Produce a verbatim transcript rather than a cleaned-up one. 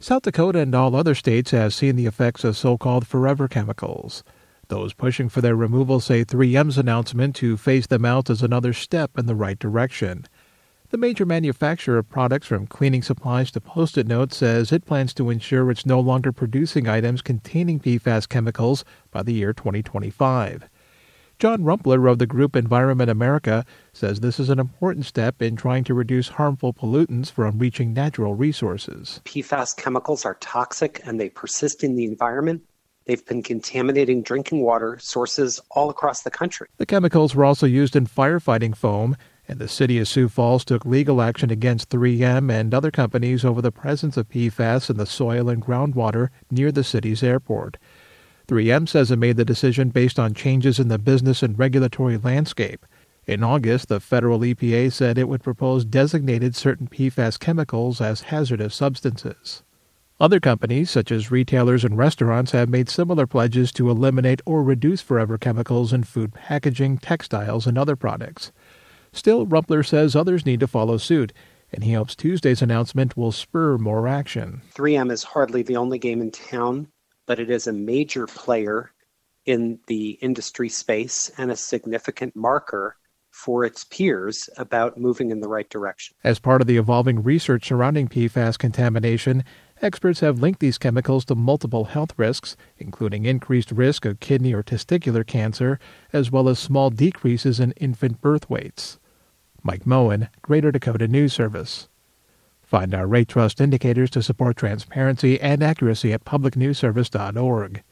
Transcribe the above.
South Dakota and all other states have seen the effects of so-called forever chemicals. Those pushing for their removal say three M's announcement to phase them out is another step in the right direction. The major manufacturer of products from cleaning supplies to Post-it notes says it plans to ensure it's no longer producing items containing P FAS chemicals by the year twenty twenty-five. John Rumpler of the group Environment America says this is an important step in trying to reduce harmful pollutants from reaching natural resources. P FAS chemicals are toxic and they persist in the environment. They've been contaminating drinking water sources all across the country. The chemicals were also used in firefighting foam, and the city of Sioux Falls took legal action against three M and other companies over the presence of P FAS in the soil and groundwater near the city's airport. three M says it made the decision based on changes in the business and regulatory landscape. In August, the federal E P A said it would propose designated certain P FAS chemicals as hazardous substances. Other companies, such as retailers and restaurants, have made similar pledges to eliminate or reduce forever chemicals in food packaging, textiles, and other products. Still, Rumpler says others need to follow suit, and he hopes Tuesday's announcement will spur more action. three M is hardly the only game in town, but it is a major player in the industry space and a significant marker for its peers about moving in the right direction. As part of the evolving research surrounding P FAS contamination, experts have linked these chemicals to multiple health risks, including increased risk of kidney or testicular cancer, as well as small decreases in infant birth weights. Mike Moen, Greater Dakota News Service. Find our Rate Trust indicators to support transparency and accuracy at public news service dot org.